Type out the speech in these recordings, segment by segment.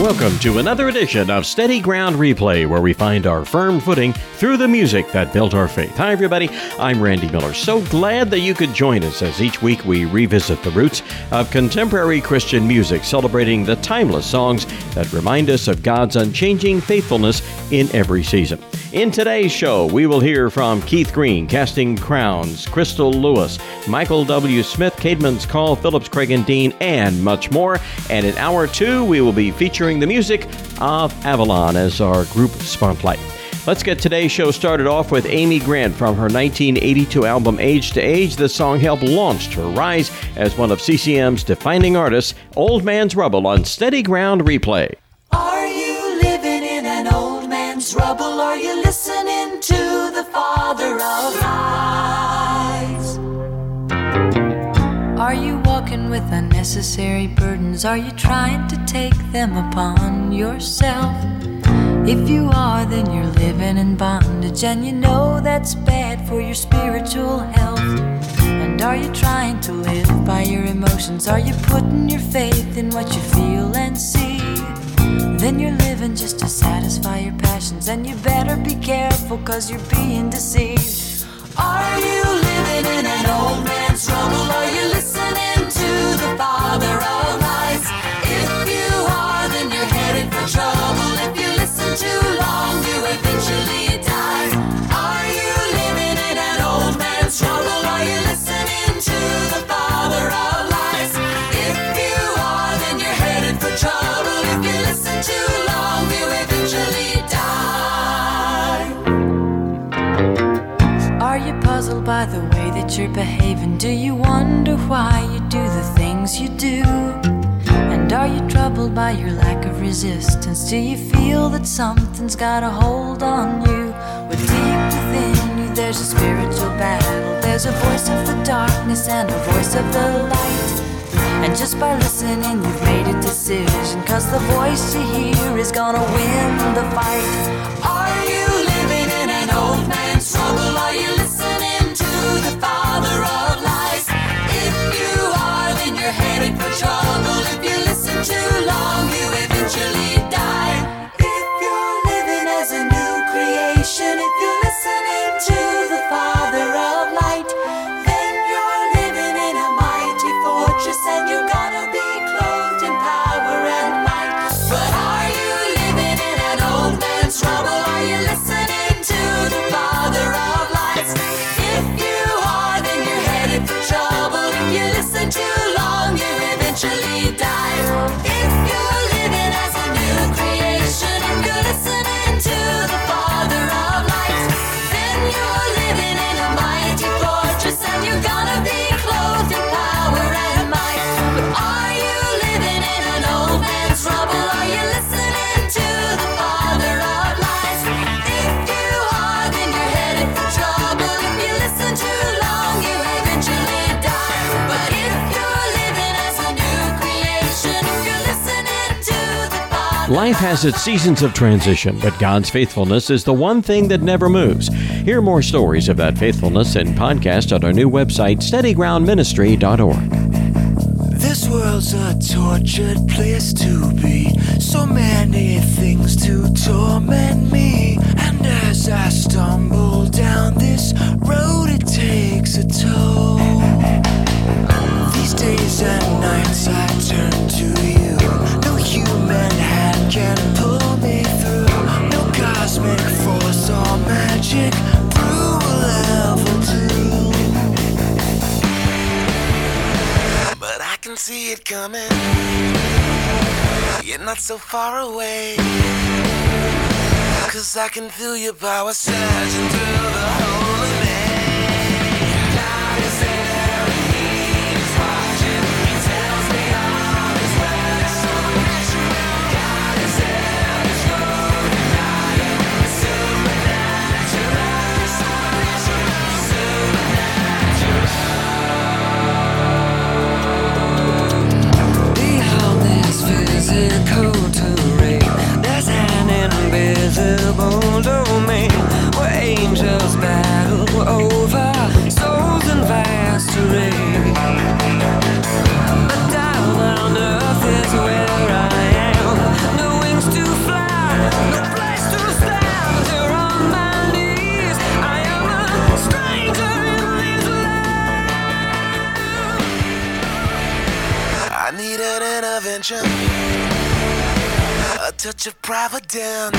Welcome to another edition of Steady Ground Replay, where we find our firm footing through the music that built our faith. Hi, everybody. I'm Randy Miller. So glad that you could join us as each week we revisit the roots of contemporary Christian music, celebrating the timeless songs that remind us of God's unchanging faithfulness in every season. In today's show, we will hear from Keith Green, Casting Crowns, Crystal Lewis, Michael W. Smith, Caedmon's Call, Phillips Craig and Dean, and much more. And in hour two, we will be featuring the music of Avalon as our group spotlight. Let's get today's show started off with Amy Grant from her 1982 album Age to Age. The song helped launch her rise as one of CCM's defining artists, Old Man's Rubble, on Steady Ground Replay. Are you living in an old man's rubble? Are you listening to the Father of Lies? Are you walking with unnecessary burdens? Are you trying to take them upon yourself? If you are, then you're living in bondage, and you know that's bad for your spiritual health. And are you trying to live by your emotions? Are you putting your faith in what you feel and see? Then you're living just to satisfy your passions, and you better be careful, 'cause you're being deceived. Are you living in an old man's rubble? Are you listening to the Father of Lies? If you are, then you're headed for trouble. If you listen too long, you eventually die. Are you living in an old man's rubble? Are you listening to the Father of Lies? If you are, then you're headed for trouble. If you listen too long, you eventually die. Are you puzzled by the way that you're behaving? Do you wonder why you do the things you do? And are you troubled by your lack of resistance? Do you feel that something's got a hold on you? Well, deep within you there's a spiritual battle. There's a voice of the darkness and a voice of the light. And just by listening you've made a decision, 'cause the voice you hear is gonna win the fight. Are you living in an old man's rubble? Are you listening to the Father of Lies? If you are, then you're headed for trouble. If you listen too long, you eventually die. If you're living as a new creation, if you're listening to the Father of Light, then you're living in a mighty fortress, and you're gonna be clothed in power and might. But are you living in an old man's rubble? Are you listening to the Father of Lies? If you are, then you're headed for trouble. If you listen too long, you eventually die. If you're living as a new creation, if you're listening to the Father of Light, then you're living in a mighty fortress, and you're gonna be clothed in power and might. But are you living in an old man's rubble? Are you listening to the Father of Lies? If you are, then you're headed for trouble. If you listen too long, you eventually die. But if you're living as a new creation, if you're listening to the Father, Life has its seasons of transition, but God's faithfulness is the one thing that never moves. Hear more stories of that faithfulness and podcast at our new website, steadygroundministry.org. This world's a tortured place to be. So many things to torment me. And as I stumble down this road, it takes a toll. These days and nights I turn to you. No human hand can pull me through. No cosmic force or magic brew will ever do. But I can see it coming. You're not so far away. 'Cause I can feel your power surging through the whole of me. God is there and He is watching. He tells me all is well. It's supernatural. God is there, He's good and dying. It's supernatural. Supernatural. Supernatural. Behold this physical terrain, there's an invisible domain where angels need an intervention, a touch of providence.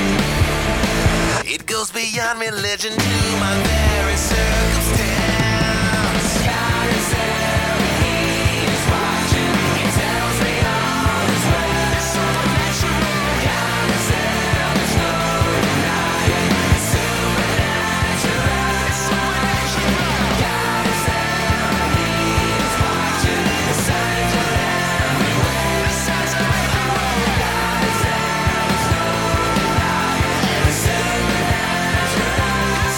It goes beyond religion to my very circumstance. God is there, He is watching. He tells me all is well. It's supernatural. God is there, there's no denying. It's supernatural. It's supernatural. God is there, He is watching. The signs are everywhere. The signs are everywhere. God is there, there's no denying. It's supernatural.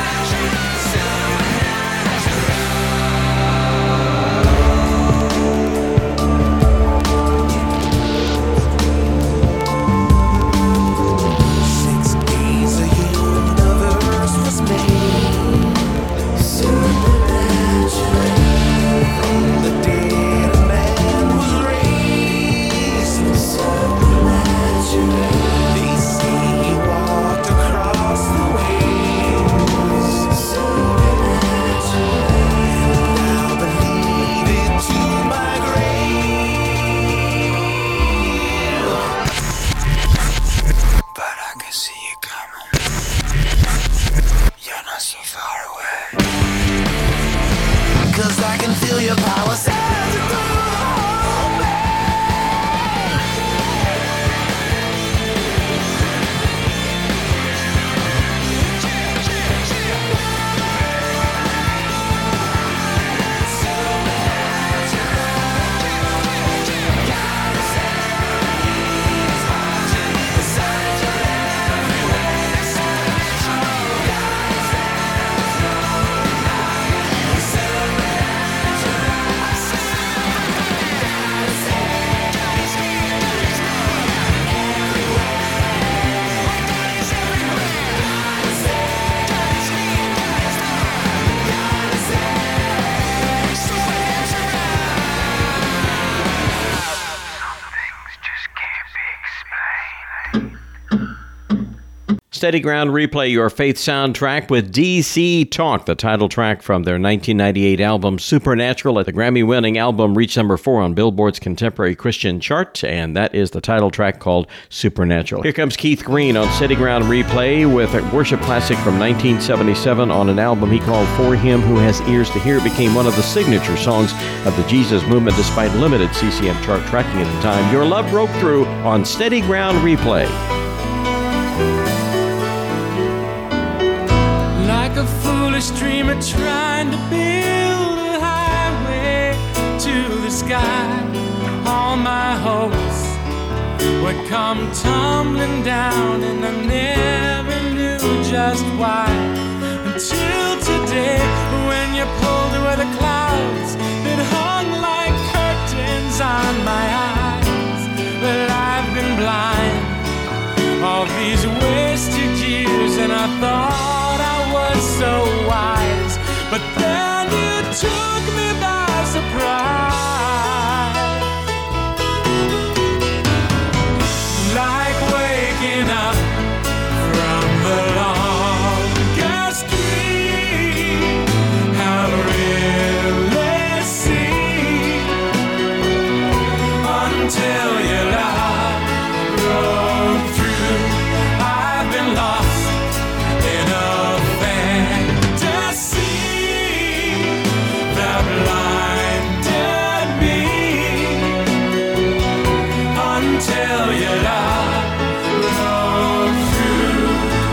Steady Ground Replay, your faith soundtrack with DC Talk, the title track from their 1998 album Supernatural. The Grammy-winning album reached number 4 on Billboard's Contemporary Christian chart, and that is the title track called Supernatural. Here comes Keith Green on Steady Ground Replay with a worship classic from 1977 on an album he called For Him Who Has Ears to Hear. It became one of the signature songs of the Jesus movement despite limited CCM chart tracking at the time. Your Love Broke Through on Steady Ground Replay. Like a foolish dreamer trying to build a highway to the sky, all my hopes would come tumbling down, and I never knew just why. Until today, when you pulled away the clouds that hung like curtains on my eyes. But I've been blind all these wasted years, and I thought I was so wise, but then you took me by surprise. Like waking up from the longest dream, I've really seen until your love broke through. I've been lost in a fantasy that blinded me until your love broke through.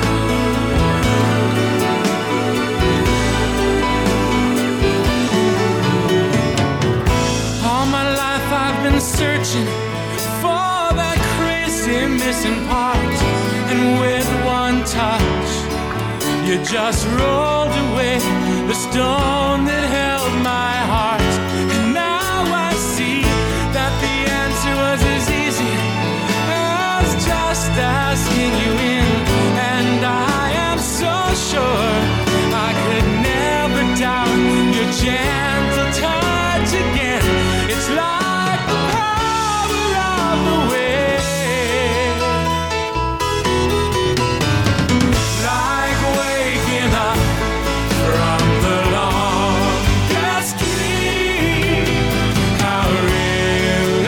All my life I've been searching for that crazy missing part, and with one touch you just rolled away the stone that held my heart. And now I see that the answer was as easy as just asking you in. And I am so sure I could never doubt your gentle touch again. It's like the power of the wind, like waking up from the longest dream. I really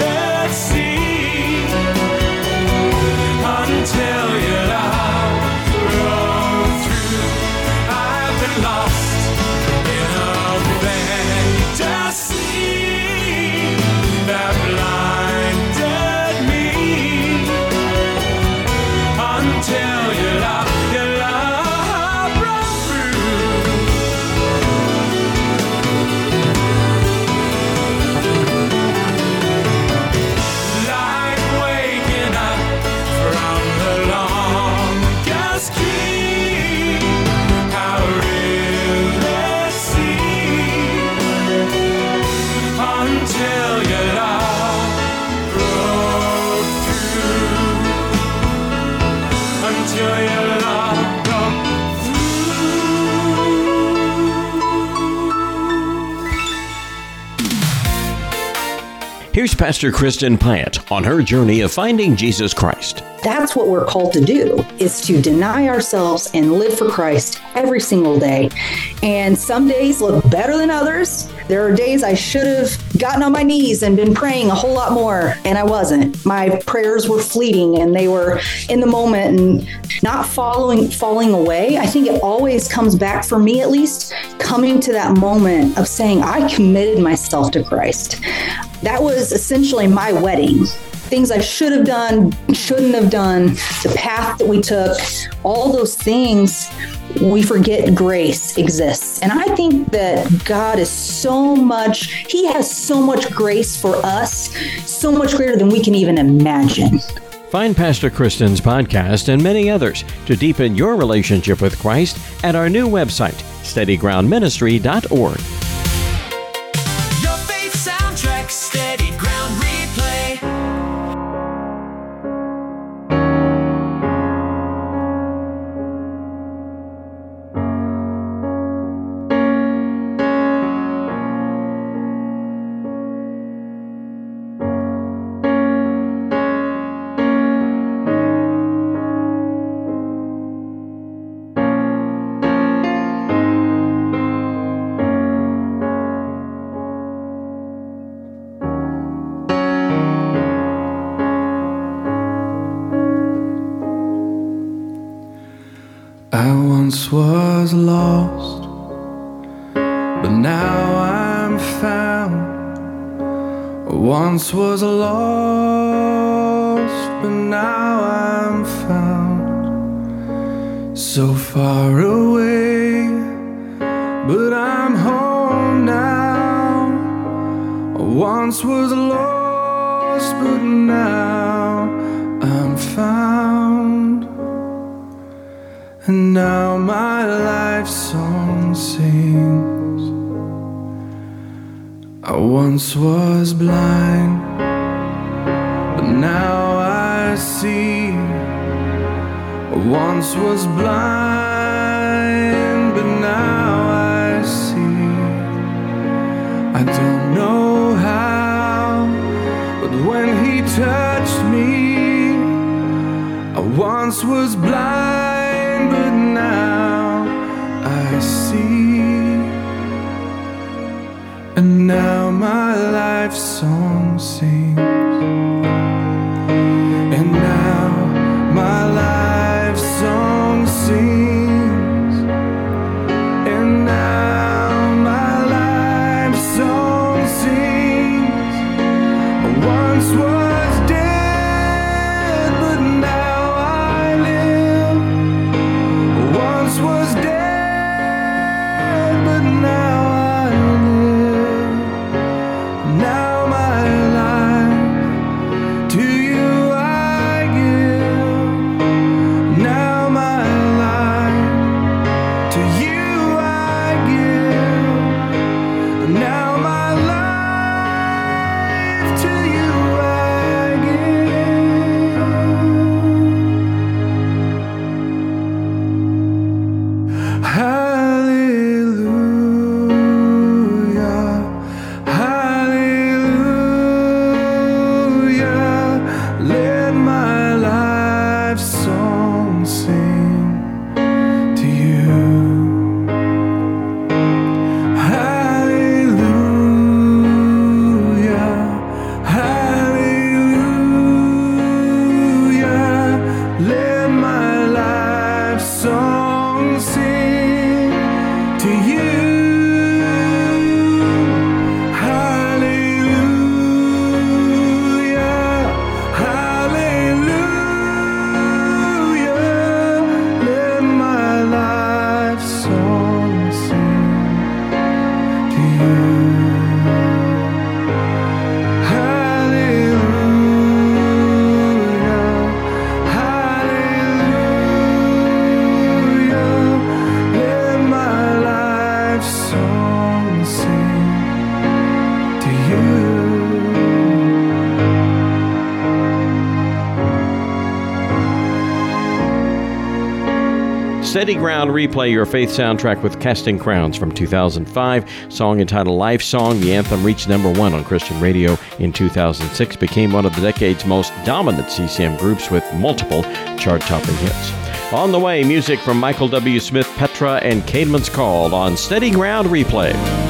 until you love broke through, until your love broke through. Here's Pastor Kristen Pyatt on her journey of finding Jesus Christ. That's what we're called to do, is to deny ourselves and live for Christ every single day. And some days look better than others. There are days I should have gotten on my knees and been praying a whole lot more, and I wasn't. My prayers were fleeting and they were in the moment and not falling away. I think it always comes back, for me at least, coming to that moment of saying, I committed myself to Christ. That was essentially my wedding. Things I should have done, shouldn't have done, the path that we took, all those things, we forget grace exists. And I think that God is He has so much grace for us, so much greater than we can even imagine. Find Pastor Kristen's podcast and many others to deepen your relationship with Christ at our new website, steadygroundministry.org. Your faith soundtrack, Steady Ground Replay. I once was lost, but now I'm found. Once was lost, but now I'm found. So far away, but I'm home now. Once was lost, but now I'm found. And now my life song sings. I once was blind, but now I see. I once was blind, but now I see. I don't know how, but when He touched me, I once was blind, but now I see. And now my life song sings. And now my life song sings. And now my life song sings. I once was dead, but now I live. I once was dead, but now I live. Now my life Steady Ground Replay, your faith soundtrack with Casting Crowns from 2005. Song entitled Life Song. The anthem reached number 1 on Christian radio in 2006, became one of the decade's most dominant CCM groups with multiple chart-topping hits. On the way, music from Michael W. Smith, Petra, and Caedmon's Call on Steady Ground Replay.